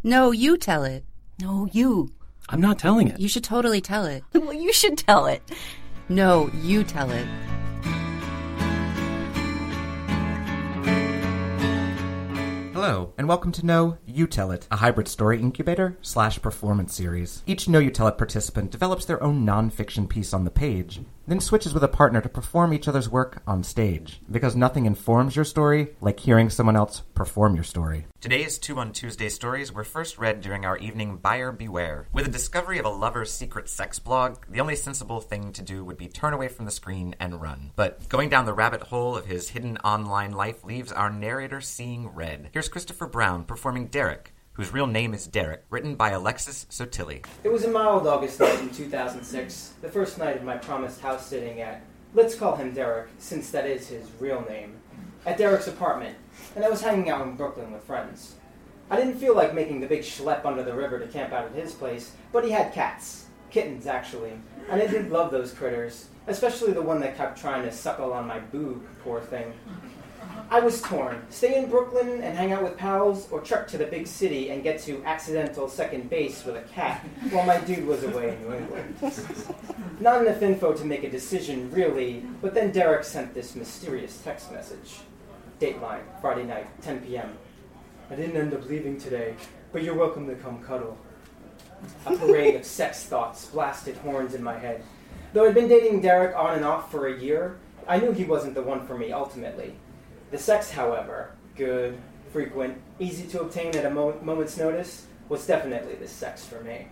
No, you tell it. No, you. I'm not telling it. You should totally tell it. Well, you should tell it. No, you tell it. Hello, and welcome to Know, You Tell It, a hybrid story incubator/performance series. Each Know, You Tell It participant develops their own non-fiction piece on the page, then switches with a partner to perform each other's work on stage, because nothing informs your story like hearing someone else perform your story. Today's 2 on Tuesday stories were first read during our evening Buyer Beware. With the discovery of a lover's secret sex blog, the only sensible thing to do would be turn away from the screen and run. But going down the rabbit hole of his hidden online life leaves our narrator seeing red. Here's Christopher Brown performing Derek, whose real name is Derek, written by Alexis Sotili. It was a mild August night in 2006, the first night of my promised house sitting at, let's call him Derek, since that is his real name, at Derek's apartment, and I was hanging out in Brooklyn with friends. I didn't feel like making the big schlep under the river to camp out at his place, but he had cats. Kittens, actually. And I did love those critters, especially the one that kept trying to suckle on my boob, poor thing. I was torn. Stay in Brooklyn and hang out with pals, or trek to the big city and get to accidental second base with a cat while my dude was away in New England. Not enough info to make a decision, really, but then Derek sent this mysterious text message. Dateline, Friday night, 10 p.m. I didn't end up leaving today, but you're welcome to come cuddle. A parade of sex thoughts blasted horns in my head. Though I'd been dating Derek on and off for a year, I knew he wasn't the one for me ultimately. The sex, however, good, frequent, easy to obtain at a moment's notice, was definitely the sex for me.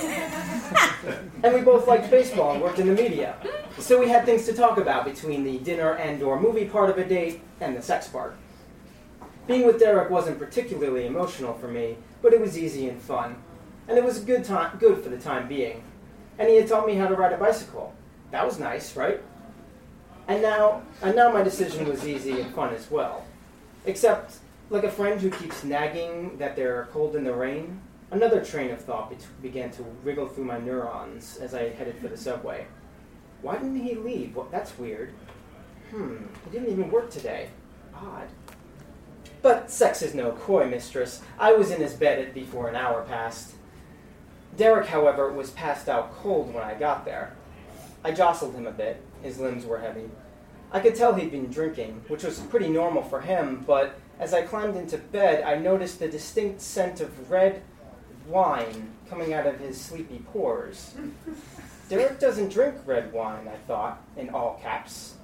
And we both liked baseball and worked in the media, so we had things to talk about between the dinner and/or movie part of a date and the sex part. Being with Derek wasn't particularly emotional for me, but it was easy and fun, and it was good for the time being. And he had taught me how to ride a bicycle. That was nice, right? And now my decision was easy and fun as well. Except, like a friend who keeps nagging that they're cold in the rain, another train of thought began to wriggle through my neurons as I headed for the subway. Why didn't he leave? Well, that's weird. He didn't even work today. Odd. But sex is no coy, mistress. I was in his bed before an hour passed. Derek, however, was passed out cold when I got there. I jostled him a bit. His limbs were heavy. I could tell he'd been drinking, which was pretty normal for him, but as I climbed into bed, I noticed the distinct scent of red wine coming out of his sleepy pores. Derek doesn't drink red wine, I thought, in all caps.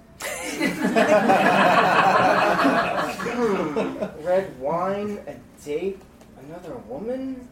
Red wine, a date, another woman?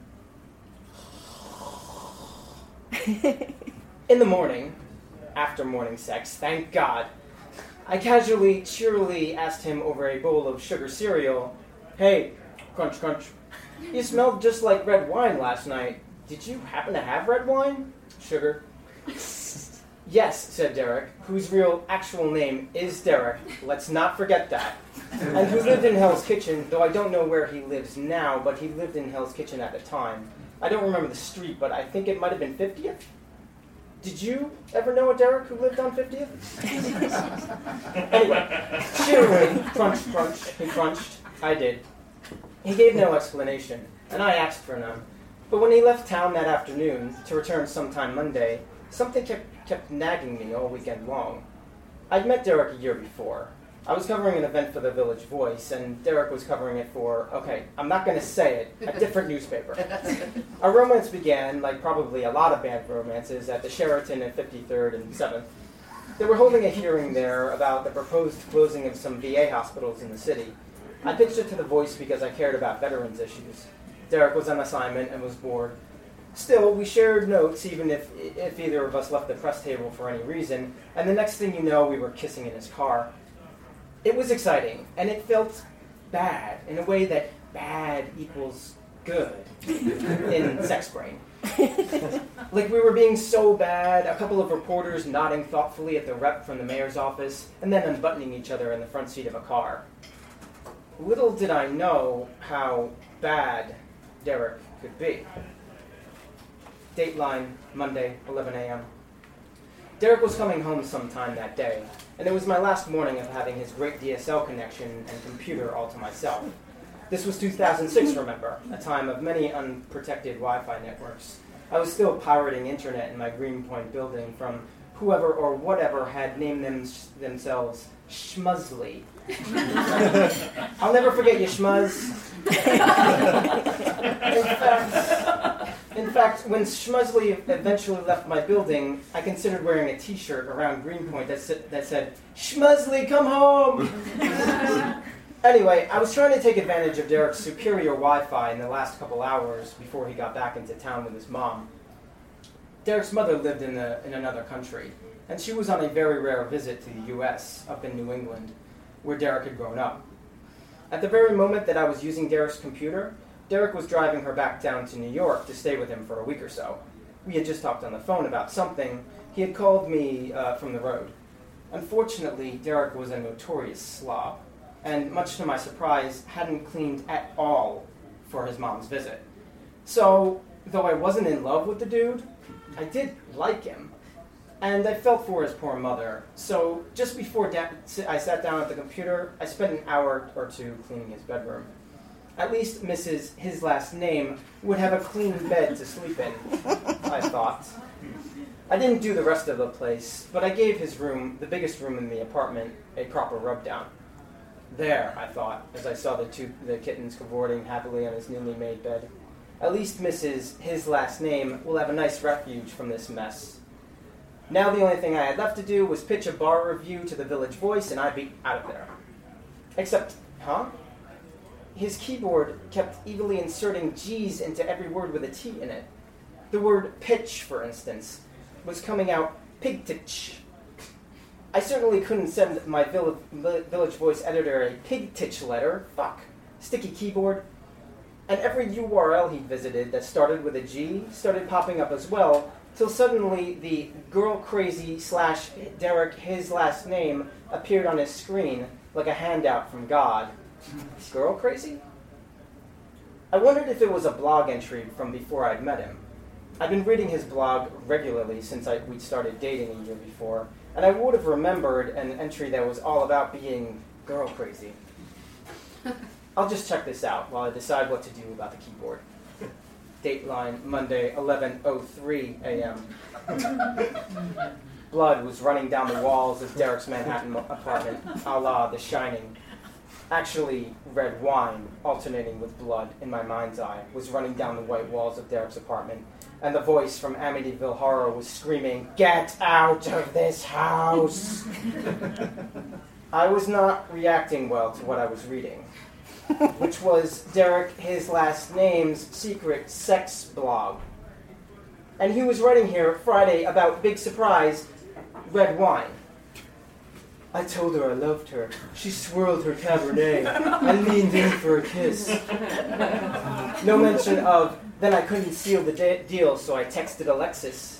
In the morning, after morning sex, thank God, I casually, cheerily asked him over a bowl of sugar cereal, "Hey, crunch, crunch, you smelled just like red wine last night. Did you happen to have red wine?" Sugar. "Yes," said Derek, whose actual name is Derek, let's not forget that, and who lived in Hell's Kitchen, though I don't know where he lives now, but he lived in Hell's Kitchen at the time. I don't remember the street, but I think it might have been 50th? Did you ever know a Derek who lived on 50th? Anyway, cheerily, crunch, crunch, he crunched. I did. He gave no explanation, and I asked for none. But when he left town that afternoon, to return sometime Monday, something kept nagging me all weekend long. I'd met Derek a year before. I was covering an event for the Village Voice, and Derek was covering it for, okay, I'm not going to say it, a different newspaper. Our romance began, like probably a lot of bad romances, at the Sheraton at 53rd and 7th. They were holding a hearing there about the proposed closing of some VA hospitals in the city. I pitched it to the Voice because I cared about veterans issues. Derek was on assignment and was bored. Still, we shared notes even if either of us left the press table for any reason, and the next thing you know, we were kissing in his car. It was exciting, and it felt bad, in a way that bad equals good in sex brain. Like we were being so bad, a couple of reporters nodding thoughtfully at the rep from the mayor's office, and then unbuttoning each other in the front seat of a car. Little did I know how bad Derek could be. Dateline, Monday, 11 a.m. Derek was coming home sometime that day, and it was my last morning of having his great DSL connection and computer all to myself. This was 2006, remember, a time of many unprotected Wi-Fi networks. I was still pirating internet in my Greenpoint building from whoever or whatever had named themselves Schmuzzly. I'll never forget you, Schmuzz. In fact, when Schmuzzly eventually left my building, I considered wearing a t-shirt around Greenpoint that said, "Schmuzzly, come home!" Anyway, I was trying to take advantage of Derek's superior Wi-Fi in the last couple hours before he got back into town with his mom. Derek's mother lived in another country, and she was on a very rare visit to the U.S., up in New England, where Derek had grown up. At the very moment that I was using Derek's computer, Derek was driving her back down to New York to stay with him for a week or so. We had just talked on the phone about something. He had called me from the road. Unfortunately, Derek was a notorious slob, and much to my surprise, hadn't cleaned at all for his mom's visit. So, though I wasn't in love with the dude, I did like him, and I felt for his poor mother. So, just before I sat down at the computer, I spent an hour or two cleaning his bedroom. At least his last name, would have a clean bed to sleep in, I thought. I didn't do the rest of the place, but I gave his room, the biggest room in the apartment, a proper rub-down. There, I thought, as I saw the kittens cavorting happily on his newly made bed. At least his last name will have a nice refuge from this mess. Now the only thing I had left to do was pitch a bar review to the Village Voice, and I'd be out of there. Except, his keyboard kept evilly inserting G's into every word with a T in it. The word pitch, for instance, was coming out pigtitch. I certainly couldn't send my Village Voice editor a pigtitch letter. Fuck. Sticky keyboard. And every URL he visited that started with a G started popping up as well, till suddenly the girl crazy / Derek, his last name, appeared on his screen like a handout from God. Girl crazy? I wondered if it was a blog entry from before I'd met him. I'd been reading his blog regularly since we'd started dating a year before, and I would have remembered an entry that was all about being girl crazy. I'll just check this out while I decide what to do about the keyboard. Dateline, Monday, 11:03 a.m. Blood was running down the walls of Derek's Manhattan apartment, a la The Shining. Actually, red wine, alternating with blood in my mind's eye, was running down the white walls of Derek's apartment, and the voice from Amityville Horror was screaming, "Get out of this house!" I was not reacting well to what I was reading, which was Derek, his last name's secret sex blog. And he was writing here Friday about big surprise, red wine. I told her I loved her. She swirled her Cabernet. I leaned in for a kiss. No mention of, then I couldn't seal the deal, so I texted Alexis.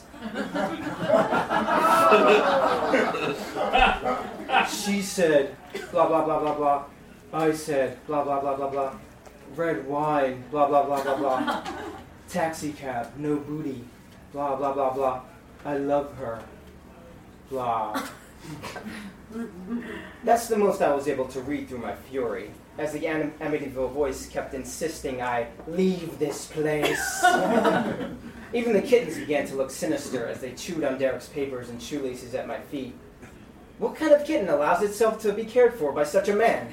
She said, blah, blah, blah, blah, blah. I said, blah, blah, blah, blah, blah. Red wine, blah, blah, blah, blah, blah. Taxi cab, no booty, blah, blah, blah, blah. I love her, blah. That's the most I was able to read through my fury, as the Amityville Voice kept insisting I leave this place. Even the kittens began to look sinister as they chewed on Derek's papers and shoelaces at my feet. What kind of kitten allows itself to be cared for by such a man?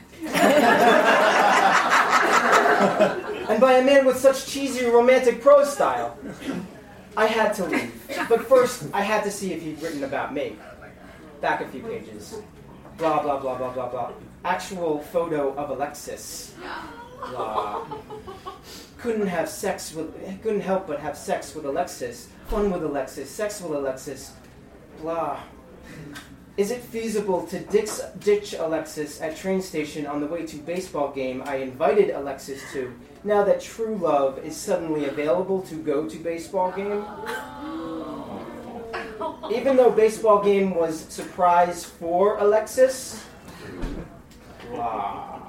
And by a man with such cheesy romantic prose style? I had to leave, but first I had to see if he'd written about me. Back a few pages. Blah, blah, blah, blah, blah, blah. Actual photo of Alexis. Blah. Couldn't help but have sex with Alexis. Fun with Alexis. Sex with Alexis. Blah. Is it feasible to ditch Alexis at train station on the way to baseball game I invited Alexis to, now that true love is suddenly available to go to baseball game? Even though baseball game was surprise for Alexis? Wow.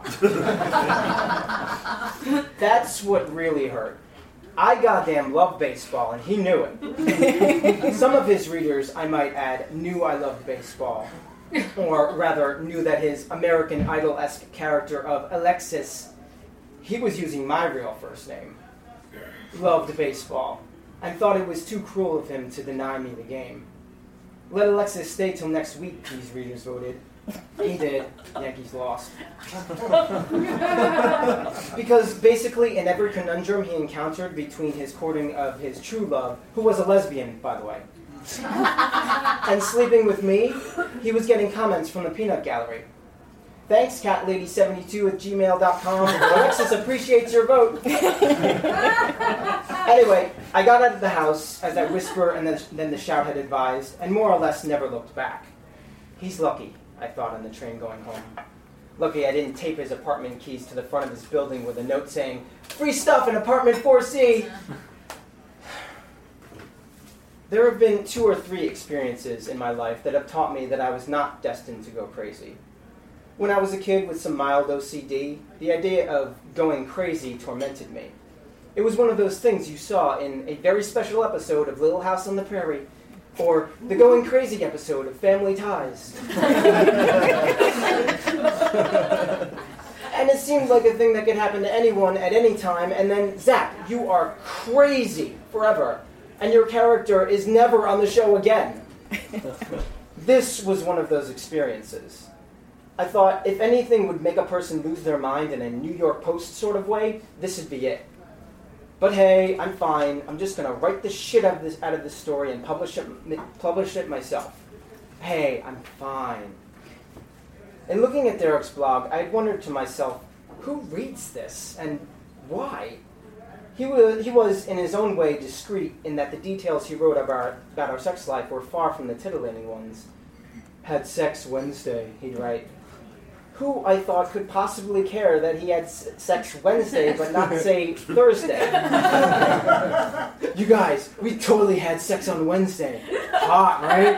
That's what really hurt. I goddamn love baseball, and he knew it. Some of his readers, I might add, knew I loved baseball. Or rather, knew that his American Idol-esque character of Alexis, He was using my real first name. Loved baseball, and thought it was too cruel of him to deny me the game. Let Alexis stay till next week, these readers voted. He did. Yankees lost. Because basically in every conundrum he encountered between his courting of his true love, who was a lesbian, by the way, and sleeping with me, he was getting comments from the peanut gallery. Thanks, catlady72@gmail.com. Alexis appreciates your vote. Anyway, I got out of the house as I whisper and then the shout had advised, and more or less never looked back. He's lucky, I thought on the train going home. Lucky I didn't tape his apartment keys to the front of his building with a note saying, "Free stuff in apartment 4C." There have been 2 or 3 experiences in my life that have taught me that I was not destined to go crazy. When I was a kid with some mild OCD, the idea of going crazy tormented me. It was one of those things you saw in a very special episode of Little House on the Prairie, or the Going Crazy episode of Family Ties. And it seemed like a thing that could happen to anyone at any time, and then, zap, you are crazy forever, and your character is never on the show again. This was one of those experiences. I thought if anything would make a person lose their mind in a New York Post sort of way, this would be it. But hey, I'm fine. I'm just going to write the shit out of this story and publish it myself. Hey, I'm fine. In looking at Derek's blog, I wondered to myself, who reads this and why? He was in his own way discreet in that the details he wrote about our sex life were far from the titillating ones. Had sex Wednesday, he'd write. Who, I thought, could possibly care that he had sex Wednesday but not say Thursday? You guys, we totally had sex on Wednesday. Hot, right?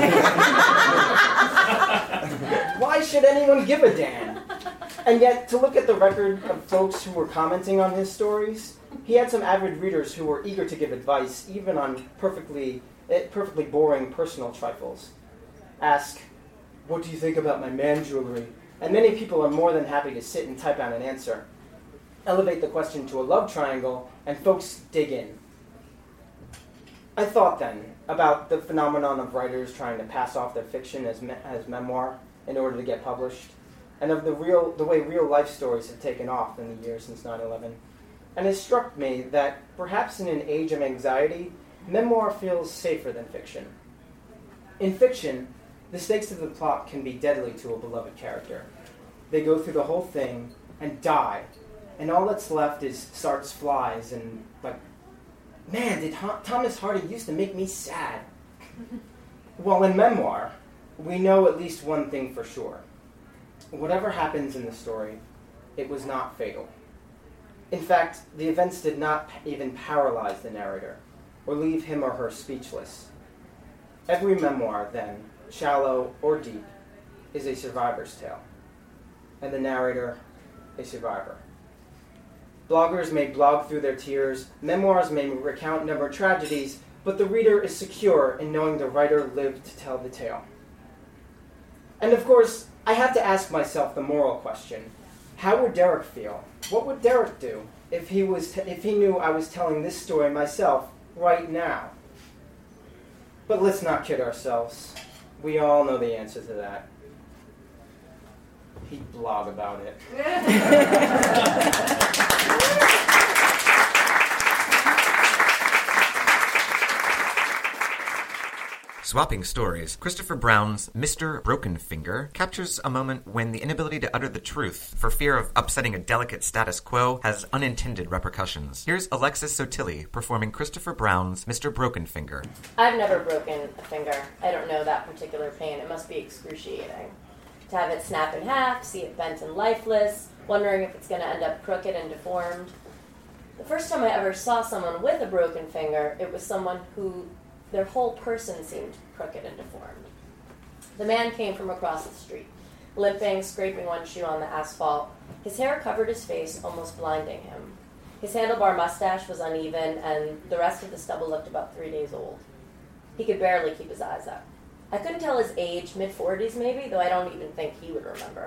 Why should anyone give a damn? And yet, to look at the record of folks who were commenting on his stories, he had some avid readers who were eager to give advice, even on perfectly boring personal trifles. Ask, what do you think about my man jewelry? And many people are more than happy to sit and type out an answer. Elevate the question to a love triangle, and folks dig in. I thought then about the phenomenon of writers trying to pass off their fiction as memoir in order to get published, and of the way real life stories have taken off in the years since 9/11. And it struck me that perhaps in an age of anxiety, memoir feels safer than fiction. In fiction, the stakes of the plot can be deadly to a beloved character. They go through the whole thing and die, and all that's left is Sartre's flies and, like, man, did Thomas Hardy used to make me sad. While in memoir, we know at least one thing for sure. Whatever happens in the story, it was not fatal. In fact, the events did not even paralyze the narrator, or leave him or her speechless. Every memoir, then, shallow or deep, is a survivor's tale, and the narrator a survivor. Bloggers may blog through their tears, memoirs may recount numbered tragedies, but the reader is secure in knowing the writer lived to tell the tale. And of course, I have to ask myself the moral question. How would Derek feel? What would Derek do if he knew I was telling this story myself right now? But let's not kid ourselves. We all know the answer to that. He'd blog about it. Swapping stories, Christopher Brown's Mr. Brokenfinger captures a moment when the inability to utter the truth for fear of upsetting a delicate status quo has unintended repercussions. Here's Alexis Sotilli performing Christopher Brown's Mr. Brokenfinger. I've never broken a finger. I don't know that particular pain. It must be excruciating. To have it snap in half, see it bent and lifeless, wondering if it's going to end up crooked and deformed. The first time I ever saw someone with a broken finger, it was someone who their whole person seemed crooked and deformed. The man came from across the street, limping, scraping one shoe on the asphalt. His hair covered his face, almost blinding him. His handlebar mustache was uneven, and the rest of the stubble looked about 3 days old. He could barely keep his eyes up. I couldn't tell his age, mid-40s maybe, though I don't even think he would remember.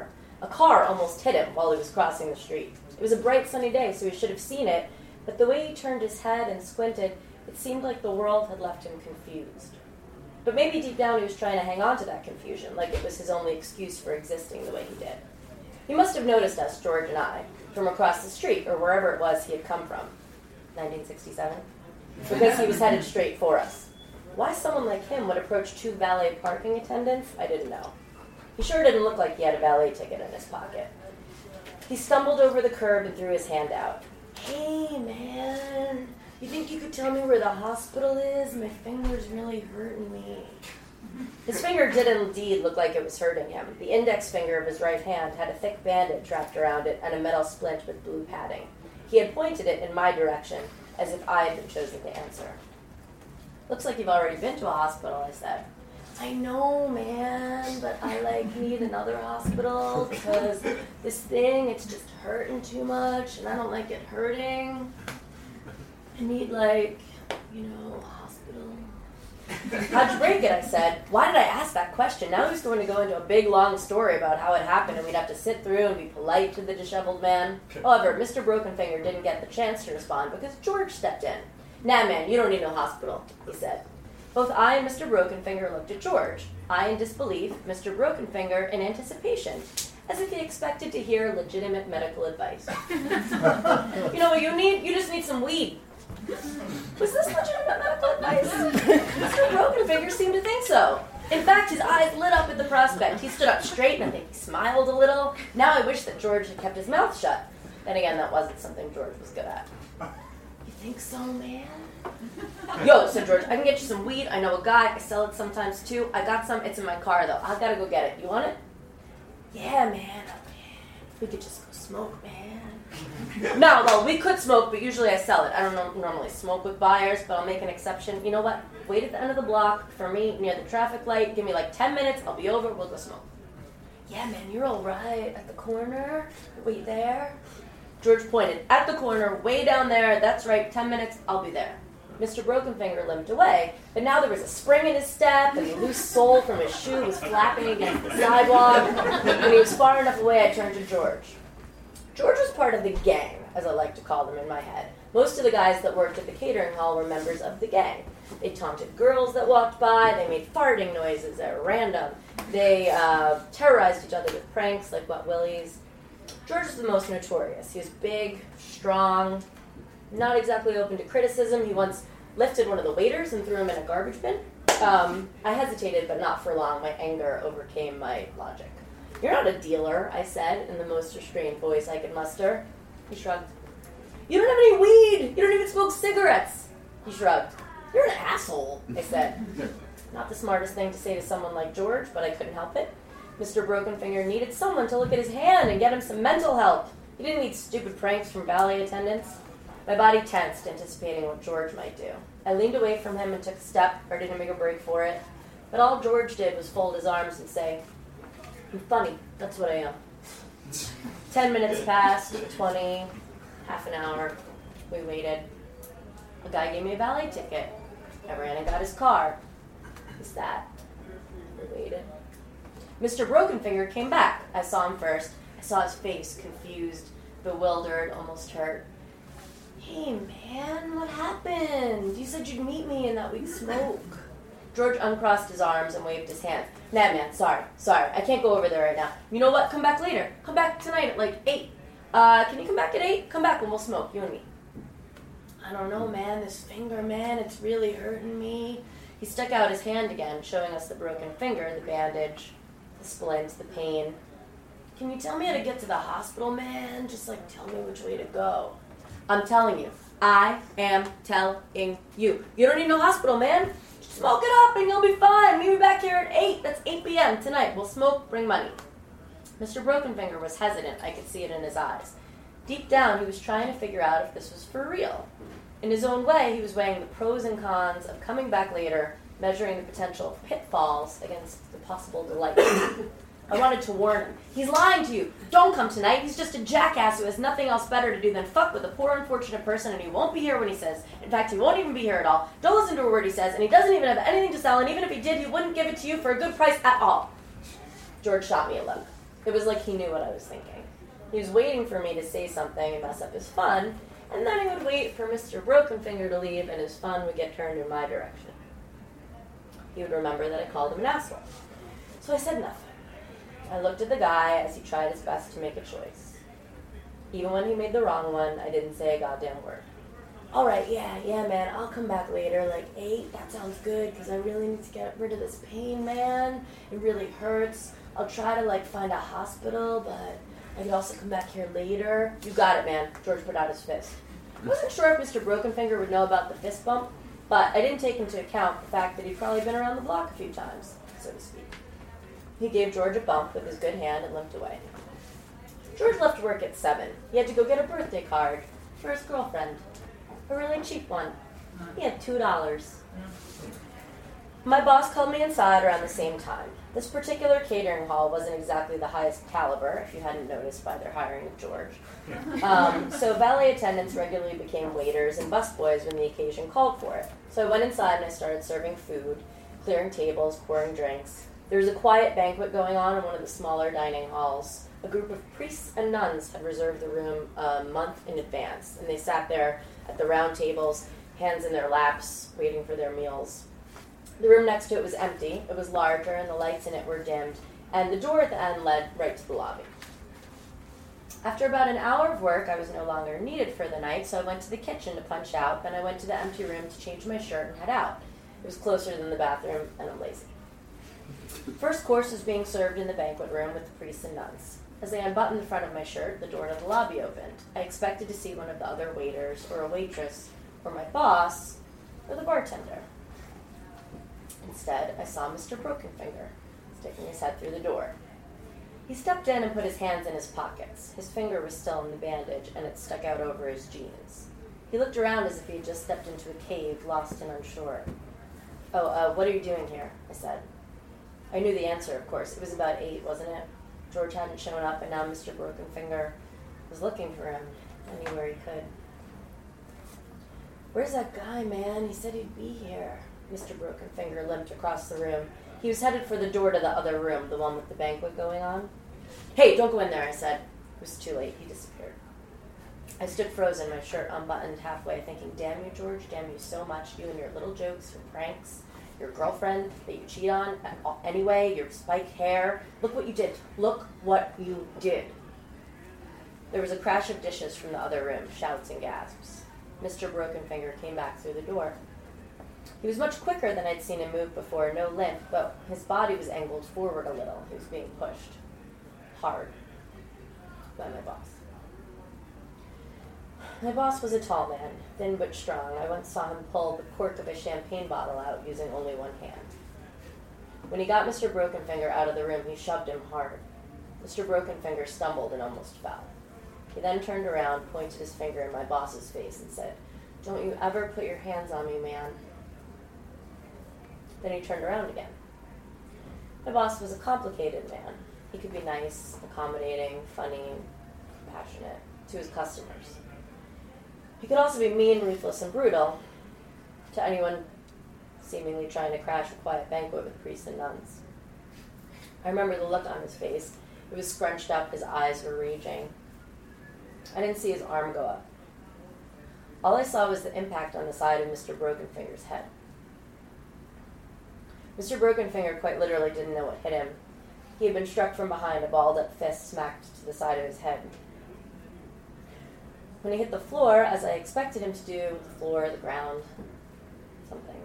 A car almost hit him while he was crossing the street. It was a bright sunny day, so he should have seen it, but the way he turned his head and squinted, it seemed like the world had left him confused. But maybe deep down he was trying to hang on to that confusion, like it was his only excuse for existing the way he did. He must have noticed us, George and I, from across the street, or wherever it was he had come from. 1967? Because he was headed straight for us. Why someone like him would approach two valet parking attendants, I didn't know. He sure didn't look like he had a valet ticket in his pocket. He stumbled over the curb and threw his hand out. "Hey, man, you think you could tell me where the hospital is? My finger's really hurting me." His finger did indeed look like it was hurting him. The index finger of his right hand had a thick bandage wrapped around it and a metal splint with blue padding. He had pointed it in my direction, as if I had been chosen to answer. "Looks like you've already been to a hospital," I said. "I know, man, but I, need another hospital because this thing, it's just hurting too much, and I don't like it hurting. I need, hospital." "How'd you break it?" I said. Why did I ask that question? Now he's going to go into a big, long story about how it happened, and we'd have to sit through and be polite to the disheveled man. However, Mr. Brokenfinger didn't get the chance to respond because George stepped in. "Nah, man, you don't need no hospital," he said. Both I and Mr. Brokenfinger looked at George. I in disbelief, Mr. Brokenfinger in anticipation, as if he expected to hear legitimate medical advice. "You know what you need? You just need some weed." Was this legitimate medical advice? Mr. Brokenfinger seemed to think so. In fact, his eyes lit up at the prospect. He stood up straight and I think he smiled a little. Now I wish that George had kept his mouth shut. Then again, that wasn't something George was good at. "You think so, man?" "Yo," said George, "I can get you some weed. I know a guy. I sell it sometimes, too. I got some. It's in my car, though. I gotta go get it. You want it?" "Yeah, man. We could just go smoke, man." "No, well, we could smoke, but usually I sell it. I don't normally smoke with buyers, but I'll make an exception. You know what? Wait at the end of the block for me near the traffic light. Give me 10 minutes. I'll be over. We'll go smoke." "Yeah, man, you're all right. At the corner? Wait there?" George pointed. "At the corner, way down there. That's right. 10 minutes. I'll be there." Mr. Brokenfinger limped away, but now there was a spring in his step, and the loose sole from his shoe was flapping against the sidewalk. When he was far enough away, I turned to George. George was part of the gang, as I like to call them in my head. Most of the guys that worked at the catering hall were members of the gang. They taunted girls that walked by, they made farting noises at random, they terrorized each other with pranks like Wet Willies. George was the most notorious. He was big, strong, not exactly open to criticism. He once lifted one of the waiters and threw him in a garbage bin. I hesitated, but not for long. My anger overcame my logic. "You're not a dealer," I said in the most restrained voice I could muster. He shrugged. "You don't have any weed! You don't even smoke cigarettes!" He shrugged. "You're an asshole," I said. Not the smartest thing to say to someone like George, but I couldn't help it. Mr. Brokenfinger needed someone to look at his hand and get him some mental help. He didn't need stupid pranks from valet attendants. My body tensed, anticipating what George might do. I leaned away from him and took a step, ready to make a break for it. But all George did was fold his arms and say, "I'm funny, that's what I am." 10 minutes passed, 20, half an hour. We waited. A guy gave me a valet ticket. I ran and got his car. He sat. We waited. Mr. Brokenfinger came back. I saw him first. I saw his face, confused, bewildered, almost hurt. "Hey, man, what happened? You said you'd meet me and that we'd smoke." George uncrossed his arms and waved his hand. "Nah, man, sorry. I can't go over there right now. You know what? Come back later. Come back tonight at 8. Can you come back at 8? Come back and we'll smoke, you and me." "I don't know, man. This finger, man, it's really hurting me." He stuck out his hand again, showing us the broken finger, the bandage, the splint, the pain. "Can you tell me how to get to the hospital, man? Just, tell me which way to go." "I'm telling you. I am telling you. You don't need no hospital, man. Just smoke it up and you'll be fine. Meet me back here at 8. That's 8 p.m. tonight. We'll smoke, bring money." Mr. Brokenfinger was hesitant. I could see it in his eyes. Deep down, he was trying to figure out if this was for real. In his own way, he was weighing the pros and cons of coming back later, measuring the potential pitfalls against the possible delights. I wanted to warn him. "He's lying to you. Don't come tonight. He's just a jackass who has nothing else better to do than fuck with a poor, unfortunate person, and he won't be here when he says. In fact, he won't even be here at all. Don't listen to a word he says, and he doesn't even have anything to sell, and even if he did, he wouldn't give it to you for a good price at all." George shot me a look. It was like he knew what I was thinking. He was waiting for me to say something and mess up his fun, and then he would wait for Mr. Brokenfinger to leave and his fun would get turned in my direction. He would remember that I called him an asshole. So I said nothing. I looked at the guy as he tried his best to make a choice. Even when he made the wrong one, I didn't say a goddamn word. All right, yeah, man, I'll come back later, like 8, that sounds good, because I really need to get rid of this pain, man. It really hurts. I'll try to, find a hospital, but I could also come back here later. You got it, man. George put out his fist. I wasn't sure if Mr. Brokenfinger would know about the fist bump, but I didn't take into account the fact that he'd probably been around the block a few times, so to speak. He gave George a bump with his good hand and limped away. George left work at 7. He had to go get a birthday card for his girlfriend. A really cheap one. He had $2. My boss called me inside around the same time. This particular catering hall wasn't exactly the highest caliber, if you hadn't noticed by their hiring of George. So valet attendants regularly became waiters and busboys when the occasion called for it. So I went inside and I started serving food, clearing tables, pouring drinks. There was a quiet banquet going on in one of the smaller dining halls. A group of priests and nuns had reserved the room a month in advance, and they sat there at the round tables, hands in their laps, waiting for their meals. The room next to it was empty. It was larger, and the lights in it were dimmed, and the door at the end led right to the lobby. After about an hour of work, I was no longer needed for the night, so I went to the kitchen to punch out, then I went to the empty room to change my shirt and head out. It was closer than the bathroom, and I'm lazy. First course was being served in the banquet room with the priests and nuns. As I unbuttoned the front of my shirt, the door to the lobby opened. I expected to see one of the other waiters, or a waitress, or my boss, or the bartender. Instead, I saw Mr. Brokenfinger, sticking his head through the door. He stepped in and put his hands in his pockets. His finger was still in the bandage, and it stuck out over his jeans. He looked around as if he had just stepped into a cave, lost and unsure. What are you doing here? I said. I knew the answer, of course. It was about 8, wasn't it? George hadn't shown up, and now Mr. Brokenfinger was looking for him anywhere he could. Where's that guy, man? He said he'd be here. Mr. Brokenfinger limped across the room. He was headed for the door to the other room, the one with the banquet going on. Hey, don't go in there, I said. It was too late. He disappeared. I stood frozen, my shirt unbuttoned halfway, thinking, damn you, George, damn you so much, you and your little jokes, your pranks, your girlfriend that you cheat on anyway, your spiked hair. Look what you did. Look what you did. There was a crash of dishes from the other room, shouts and gasps. Mr. Brokenfinger came back through the door. He was much quicker than I'd seen him move before, no limp, but his body was angled forward a little. He was being pushed hard by my boss. My boss was a tall man, thin but strong. I once saw him pull the cork of a champagne bottle out using only one hand. When he got Mr. Brokenfinger out of the room, he shoved him hard. Mr. Brokenfinger stumbled and almost fell. He then turned around, pointed his finger in my boss's face, and said, "Don't you ever put your hands on me, man." Then he turned around again. My boss was a complicated man. He could be nice, accommodating, funny, compassionate to his customers. He could also be mean, ruthless, and brutal to anyone seemingly trying to crash a quiet banquet with priests and nuns. I remember the look on his face. It was scrunched up, his eyes were raging. I didn't see his arm go up. All I saw was the impact on the side of Mr. Brokenfinger's head. Mr. Brokenfinger quite literally didn't know what hit him. He had been struck from behind, a balled-up fist smacked to the side of his head. When he hit the floor, as I expected him to do, the floor, the ground, something.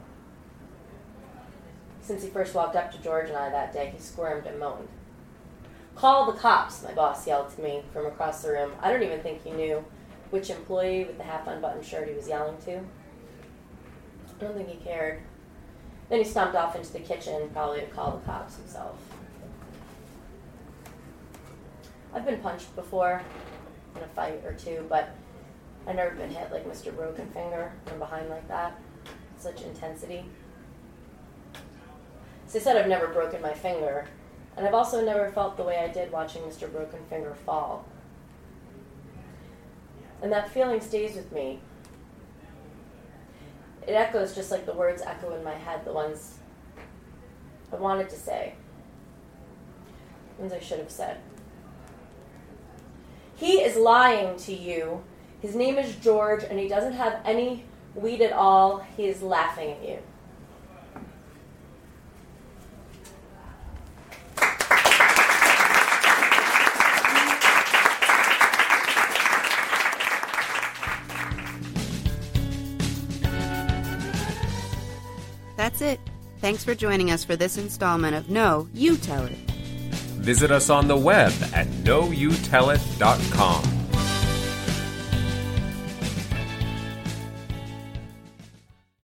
Since he first walked up to George and I that day, he squirmed and moaned. "Call the cops," my boss yelled to me from across the room. I don't even think he knew which employee with the half-unbuttoned shirt he was yelling to. I don't think he cared. Then he stomped off into the kitchen, probably to call the cops himself. I've been punched before in a fight or two, but I've never been hit like Mr. Brokenfinger from behind like that. Such intensity. As I said, I've never broken my finger, and I've also never felt the way I did watching Mr. Brokenfinger fall. And that feeling stays with me. It echoes just like the words echo in my head, the ones I wanted to say, the ones I should have said. He is lying to you. His name is George, and he doesn't have any weed at all. He is laughing at you. That's it. Thanks for joining us for this installment of No, You Tell It. Visit us on the web at knowyoutellit.com.